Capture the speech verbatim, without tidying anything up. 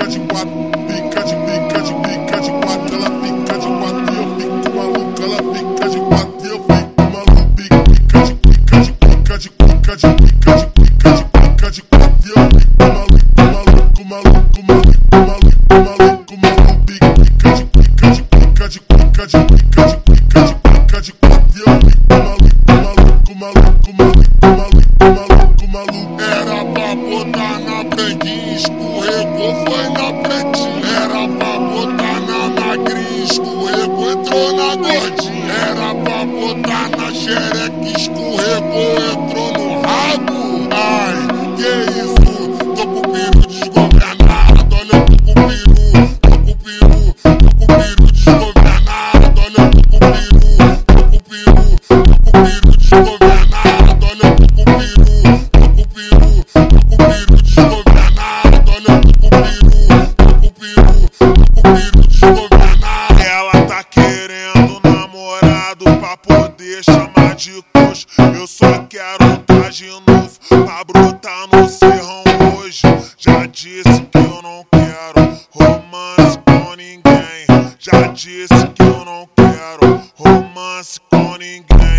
fica de quatro, fica de fica de fica de quatro, ela fica de quatro e eu fico maluco, ela fica de quatro e eu fico maluco, fica de fica de fica de fica de fica de fica de fica de quatro e eu fico maluco, maluco, maluco, maluco, maluco, maluco, maluco, fica de fica de fica de fica de fica de fica de fica de quatro e eu fico maluco, maluco, maluco, maluco, maluco, maluco. Era pra botar na branquinha, escorregou, foi na pretinha. Era pra botar na magrinha, escorregou, entrou na gordinha. Era pra botar na xereca, escorregou, entrou no rabo. Ai, que isso? Tô com o peru desgovernado, olha eu tô com o peru, tô com o peru, tô com o peru desgovernado, olha eu tô com o peru, tô com o peru, tô com o peru desgovernado, olha eu tô com o peru, tô com o peru, tô com o peru desgovernado, olha eu tô com o peru, tô com o peru, tô com o peru desgovernado. Ela tá querendo namorado pra poder chamar de coxo. Eu só quero um traje novo pra brotar no serrão hoje. Já disse que eu não quero romance com ninguém. Já disse que eu não quero romance com ninguém.